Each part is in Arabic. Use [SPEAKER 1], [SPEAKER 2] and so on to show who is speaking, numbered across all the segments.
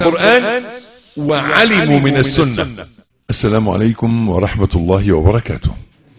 [SPEAKER 1] القرآن وعلموا من السنة. السلام عليكم ورحمة الله وبركاته.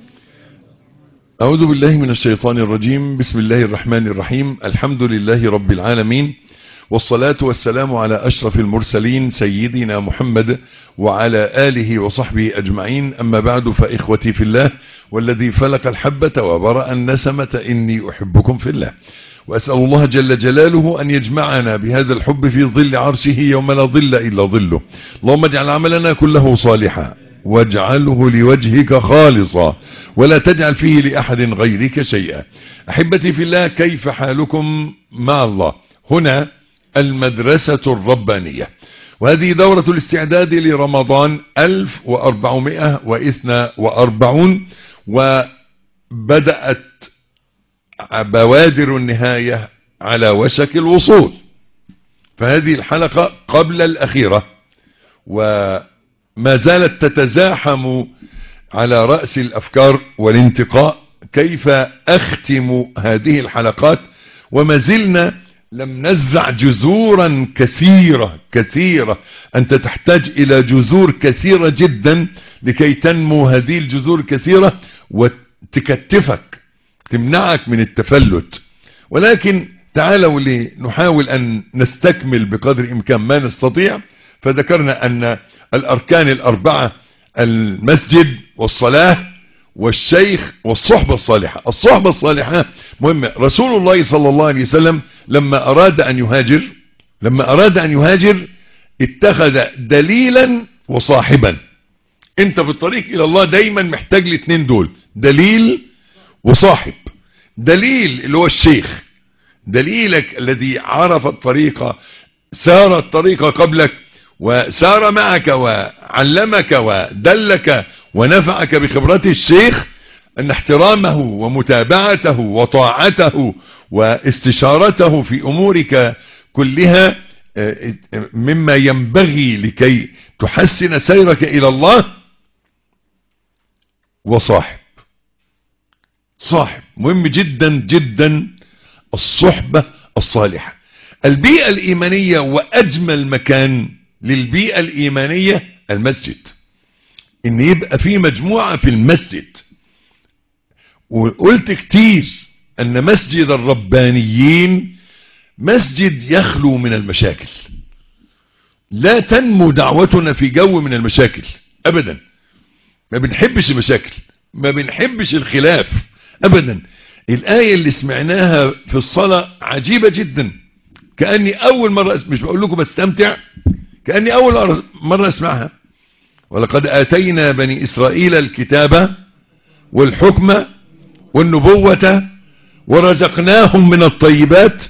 [SPEAKER 1] أعوذ بالله من الشيطان الرجيم. بسم الله الرحمن الرحيم. الحمد لله رب العالمين، والصلاة والسلام على أشرف المرسلين سيدنا محمد وعلى آله وصحبه أجمعين. أما بعد، فإخوتي في الله والذي فلق الحبة وبرأ النسمة إني أحبكم في الله، وأسأل الله جل جلاله أن يجمعنا بهذا الحب في ظل عرشه يوم لا ظل إلا ظله. اللهم اجعل عملنا كله صالحا واجعله لوجهك خالصا ولا تجعل فيه لأحد غيرك شيئا. أحبتي في الله، كيف حالكم مع الله؟ هنا المدرسة الربانية، وهذه دورة الاستعداد لرمضان 1442، وبدأت بوادر النهاية على وشك الوصول. فهذه الحلقة قبل الأخيرة، وما زالت تتزاحم على رأس الأفكار والانتقاء كيف أختم هذه الحلقات، وما زلنا لم نزع جذورا كثيرة. أنت تحتاج إلى جذور كثيرة جدا لكي تنمو هذه الجذور الكثيرة وتكتفك، تمنعك من التفلت. ولكن تعالوا لنحاول أن نستكمل بقدر الإمكان ما نستطيع. فذكرنا أن الأركان الأربعة: المسجد والصلاة والشيخ والصحبة الصالحة. الصحبة الصالحة مهمة. رسول الله صلى الله عليه وسلم لما أراد أن يهاجر اتخذ دليلا وصاحبا. انت في الطريق إلى الله دايما محتاج الاثنين دول، دليل وصاحب. دليل اللي هو الشيخ، دليلك الذي عرف الطريقة، سار الطريقة قبلك وسار معك وعلمك ودلك ونفعك بخبرة الشيخ، أن احترامه ومتابعته وطاعته واستشارته في أمورك كلها مما ينبغي لكي تحسن سيرك إلى الله. وصاحب مهم جدا جدا، الصحبة الصالحة. البيئة الإيمانية، وأجمل مكان للبيئة الإيمانية المسجد، إن يبقى في مجموعة في المسجد. وقلت كتير أن مسجد الربانيين مسجد يخلو من المشاكل. لا تنمو دعوتنا في جو من المشاكل أبدا. ما بنحبش المشاكل، ما بنحبش الخلاف أبدا. الآية اللي سمعناها في الصلاة عجيبة جدا، كأني أول مرة مش بقول لكم بستمتع، كأني أول مرة أسمعها. ولقد آتينا بني إسرائيل الكتاب والحكم والنبوة ورزقناهم من الطيبات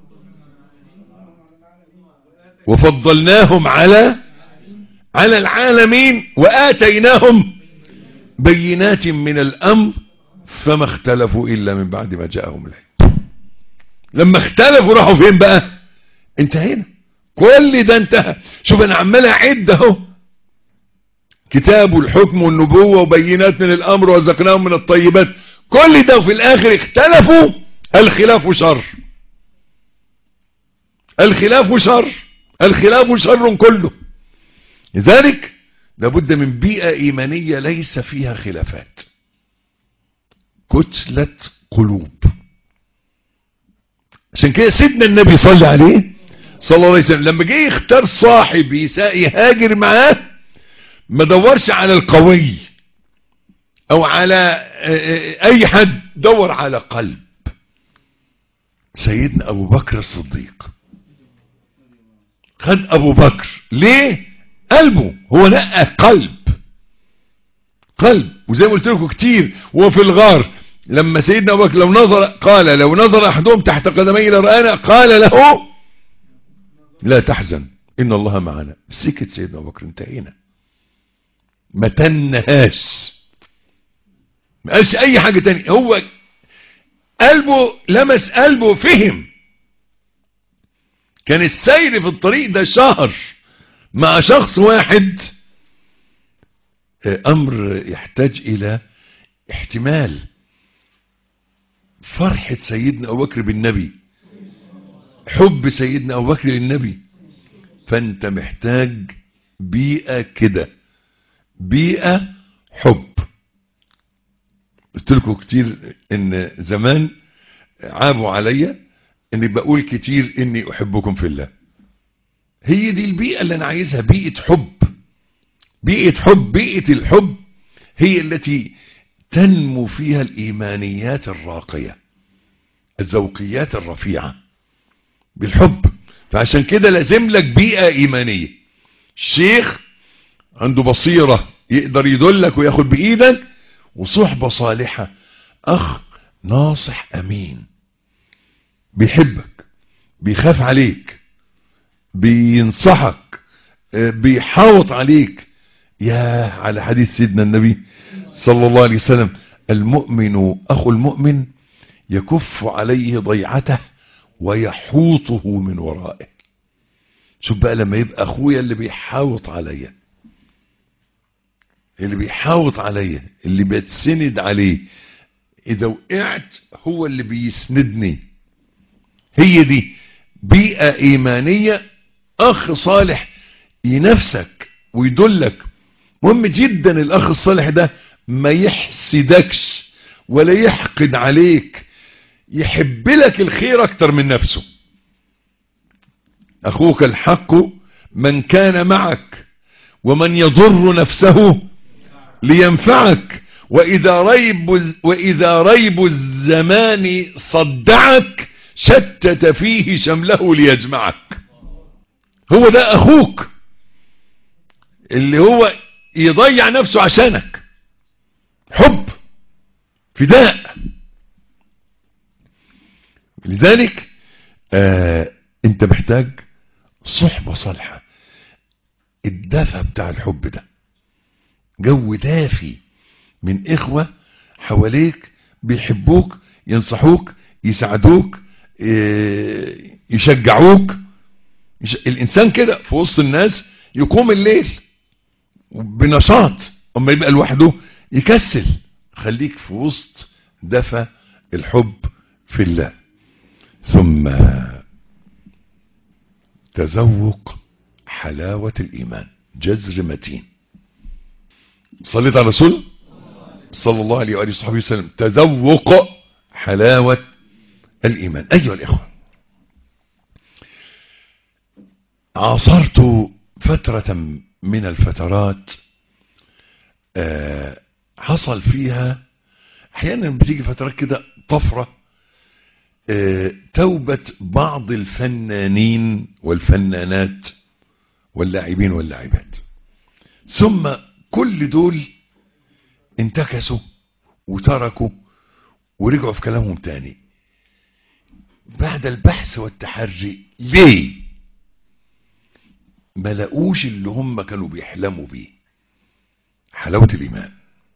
[SPEAKER 1] وفضلناهم على العالمين وآتيناهم بينات من الأمر فما اختلفوا إلا من بعد ما جاءهم العلم. لما اختلفوا راحوا فين بقى؟ انتهينا، كل ده انتهى. شوف أنا عمال أعد اهو: كتاب والحكم والنبوة وبينات من الأمر ورزقناهم من الطيبات، كل ده وفي الآخر اختلفوا. الخلاف شر، الخلاف شر كله. لذلك لابد من بيئة إيمانية ليس فيها خلافات، كتلة قلوب. عشان كده سيدنا النبي صلى عليه صلى الله عليه وسلم لما جه يختار صاحب يهاجر معاه، ما دورش على القوي او على اي حد، دور على قلب. سيدنا ابو بكر الصديق خد ابو بكر ليه؟ قلبه هو لقى قلب. وزي ما قلت لكم كتير، وهو في الغار لما سيدنا ابو بكر لو نظر احدهم تحت قدمي لرآنا قال له لا تحزن ان الله معنا. سكت سيدنا ابو بكر، انتهينا. ما تنهاش، ما قالش اي حاجة تانية. هو قلبه لمس قلبه، فهم. كان السير في الطريق ده شهر مع شخص واحد، امر يحتاج الى احتمال. فرحة سيدنا ابو بكر بالنبي، حب سيدنا ابو بكر للنبي، فانت محتاج بيئة كده، بيئة حب. قلت لكم كتير ان زمان عابوا عليا اني بقول كتير اني احبكم في الله. هي دي البيئة اللي انا عايزها، بيئة حب. بيئة حب، بيئة الحب هي التي تنمو فيها الايمانيات الراقية، الذوقيات الرفيعة بالحب. فعشان كده لازم لك بيئة ايمانية. الشيخ عنده بصيرة يقدر يدلك وياخد بايدك، وصحبة صالحة، اخ ناصح امين بيحبك، بيخاف عليك، بينصحك، بيحاوط عليك. يا على حديث سيدنا النبي صلى الله عليه وسلم: المؤمن اخو المؤمن يكف عليه ضيعته ويحوطه من ورائه. شوف بقى لما يبقى اخويا اللي بيحاوط عليا، اللي بيحاوط عليا، اللي بتسند عليه، اذا وقعت هو اللي بيسندني. هي دي بيئة ايمانية. اخ صالح ينافسك ويدلك. مهم جدا الاخ الصالح ده ما يحسدكش ولا يحقد عليك، يحب لك الخير اكتر من نفسه. اخوك الحق من كان معك ومن يضر نفسه لينفعك، وإذا ريب الزمان صدعك شتت فيه شمله ليجمعك. هو ده أخوك اللي هو يضيع نفسه عشانك. حب، فداء. لذلك انت محتاج صحبة صالحة. الدفى بتاع الحب ده، جو دافي من اخوة حواليك بيحبوك، ينصحوك، يساعدوك، يشجعوك. الانسان كده في وسط الناس يقوم الليل بنشاط، اما يبقى لوحده يكسل. خليك في وسط دفى الحب في الله. ثم تذوق حلاوة الايمان، جذر متين. صليت على رسول صلى الله عليه وآله وصحبه وسلم. تذوق حلاوة الإيمان. أيها الإخوة، عاصرت فترة من الفترات حصل فيها أحيانا بتيجي فترات كده طفرة، توبة بعض الفنانين والفنانات واللاعبين واللاعبات، ثم كل دول انتكسوا وتركوا ورجعوا في كلامهم تاني بعد البحث والتحري. ليه؟ ما لقوش اللي هم كانوا بيحلموا بيه، حلاوة الإيمان.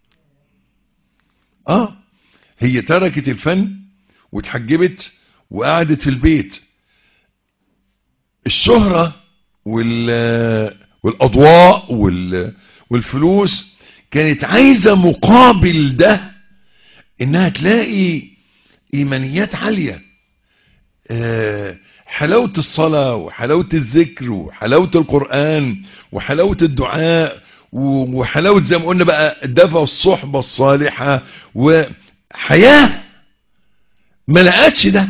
[SPEAKER 1] هي تركت الفن وتحجبت وقعدت في البيت. الشهرة والأضواء والفلوس كانت عايزة مقابل ده انها تلاقي ايمانيات عالية، حلاوة الصلاة وحلاوة الذكر وحلاوة القرآن وحلاوة الدعاء وحلاوة زي ما قلنا بقى دفى الصحبة الصالحة وحياة. ما لقتش ده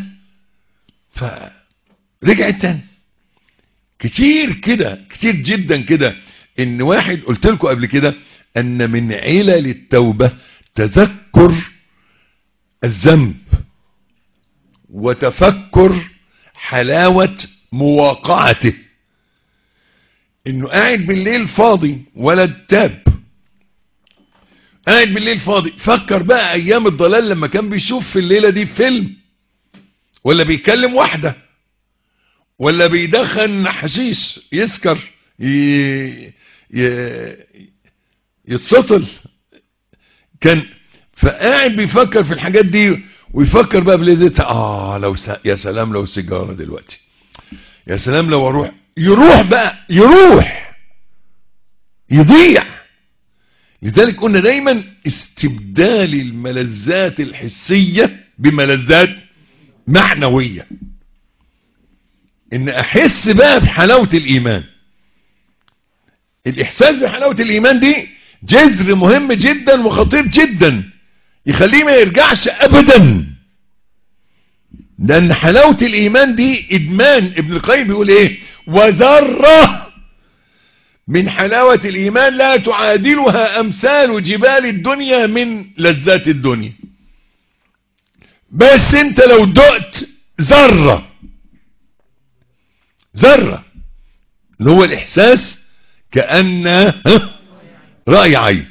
[SPEAKER 1] فرجعت تاني. كتير كده، كتير جدا كده. ان واحد قلت لكم قبل كده ان من علل التوبة تذكر الذنب وتفكر حلاوة مواقعته. انه قاعد بالليل فاضي، ولد تاب قاعد بالليل فاضي، فكر بقى ايام الضلال لما كان بيشوف في الليلة دي فيلم، ولا بيكلم واحدة، ولا بيدخن حشيش يسكر يتسطل. كان فقاعد بيفكر في الحاجات دي، ويفكر بقى بليلتها لو يا سلام لو سيجارة دلوقتي، يا سلام لو اروح. يروح بقى، يضيع. لذلك قلنا دايما استبدال الملذات الحسية بملذات معنوية. ان احس بقى بحلاوة الايمان. الاحساس بحلاوة الايمان دي جذر مهم جدا وخطير جدا يخليه ما يرجعش ابدا، لان حلاوة الايمان دي ادمان. ابن القيم بيقول ايه؟ وذرة من حلاوة الايمان لا تعادلها امثال جبال الدنيا من لذات الدنيا. بس انت لو دقت ذرة اللي هو الاحساس كأن رأي عين،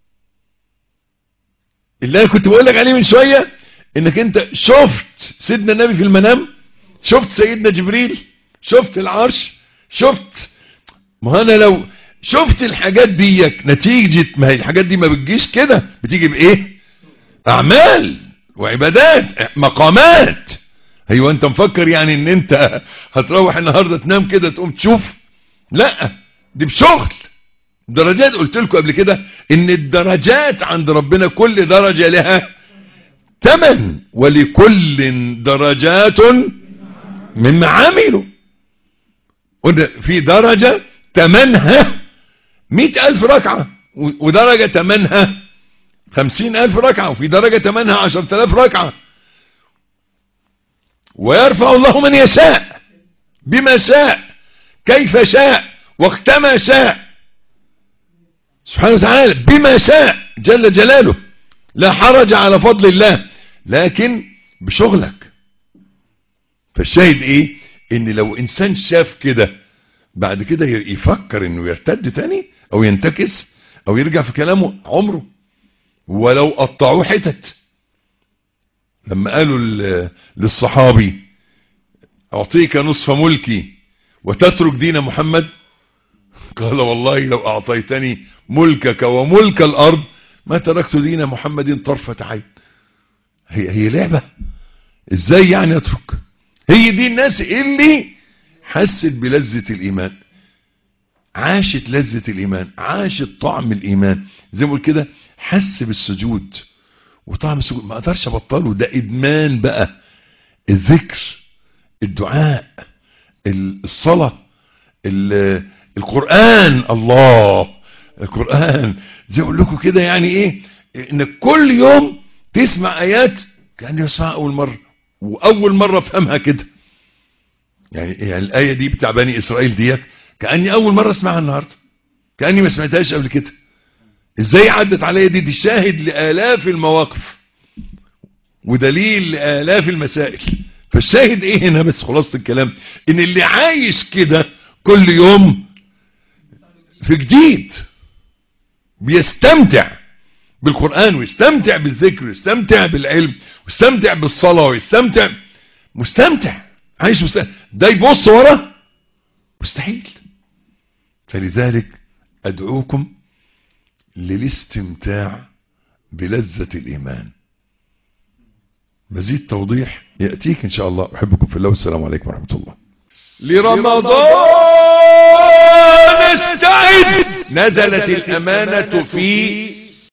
[SPEAKER 1] اللي انا كنت بقول لك عليه من شوية، انك انت شفت سيدنا النبي في المنام، شفت سيدنا جبريل، شفت العرش، شفت. ما انا لو شفت الحاجات دي نتيجة، ما هي الحاجات دي ما بتجيش كده، بتيجي بايه؟ اعمال وعبادات، مقامات. ايوه انت مفكر يعني ان انت هتروح النهاردة تنام كده تقوم تشوف؟ لا، دي بشغل درجات. قلت لكم قبل كده ان الدرجات عند ربنا كل درجة لها ثمن، ولكل درجات مما عملوا. قلنا في درجة ثمنها 100,000 ركعة، ودرجة ثمنها 50,000 ركعة، وفي درجة ثمنها 10,000 ركعة. ويرفع الله من يشاء بما شاء كيف شاء وقتما شاء سبحانه وتعالى، بما شاء جل جلاله. لا حرج على فضل الله، لكن بشغلك. فالشاهد ايه؟ ان لو انسان شاف كده بعد كده يفكر انه يرتد تاني او ينتكس او يرجع في كلامه عمره، ولو قطعوه حتت. لما قالوا للصحابي اعطيك نصف ملكي وتترك دين محمد، قال والله لو اعطيتني ملكك وملك الارض ما تركت دين محمد طرفة عين. هي لعبة؟ ازاي يعني اترك؟ هي دي الناس اللي حست بلذة الايمان، عاشت لذة الايمان، عاشت طعم الايمان. زي ما قلت كده، حس بالسجود وطعم السجود ما اقدرش ابطله، ده ادمان بقى. الذكر، الدعاء، الصلاة، القرآن. الله، القرآن زي اقول لكم كده يعني ايه، انك كل يوم تسمع ايات كأني بسمعها اول مرة، واول مرة افهمها كده. يعني الآية دي بتاع بني اسرائيل ديك كأني اول مرة اسمعها النهاردة، كأني ما سمعتهاش قبل كده. ازاي عدت عليا دي شاهد لآلاف المواقف ودليل لآلاف المسائل. فالشاهد ايه هنا؟ بس خلاصة الكلام ان اللي عايش كده كل يوم في جديد بيستمتع بالقرآن، ويستمتع بالذكر، ويستمتع بالعلم، ويستمتع بالصلاة، ويستمتع مستمتع، عايش مستمتع. ده يبص ورا مستحيل. فلذلك أدعوكم للاستمتاع بلذة الإيمان. مزيد توضيح يأتيك إن شاء الله. أحبكم في الله، والسلام عليكم ورحمة الله. لرمضان استعد، نزلت الأمانة في